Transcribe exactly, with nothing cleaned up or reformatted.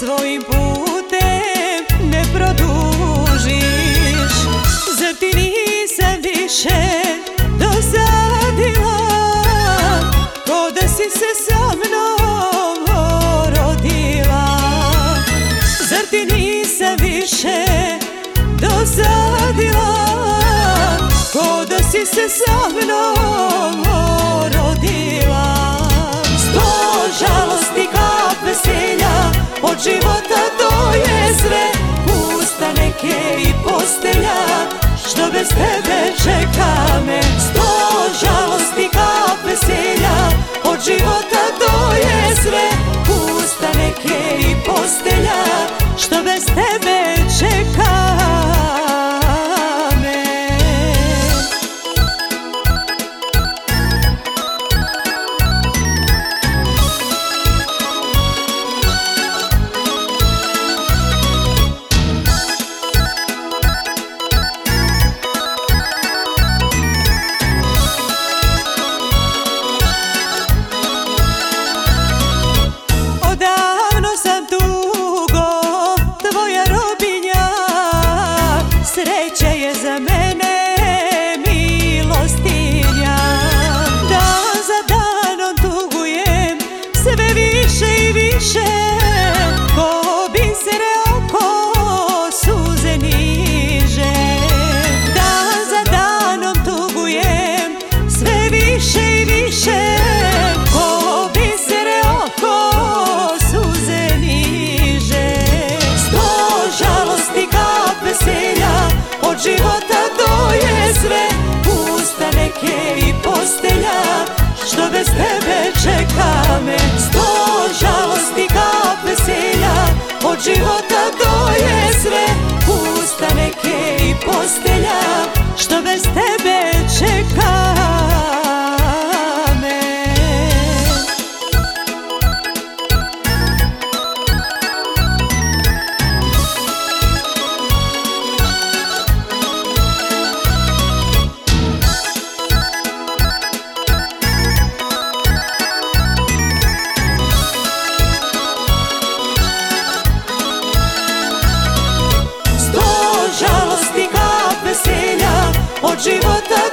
svojim putem ne produžiš. Zar ti nisam više dosadila, ko da si se sa mnom rodila? Zar ti nisam više dosadila, ko da si se sa mnom rodila? Sto žalosti kap veselja, od života to je sve. Usta neke i postelja, što bez tebe čeka me. Sto žalosti kap veselja, od života to je sve. Usta neke i postelja, što bez tebe čeka me. Sreća je za mene milostinja, dan za danom tugujem sve više i više, ko bisere oko suze niže. Dan za danom tugujem sve više i više, ko bisere oko suze niže. Sto žalosti kap veselja, od života to je sve. Usta neke i postelja, što bez tebe čeka me. Sto žalosti kap veselja, od života to je sve. Usta neke i postelja, što bez tebe čeka me. Od života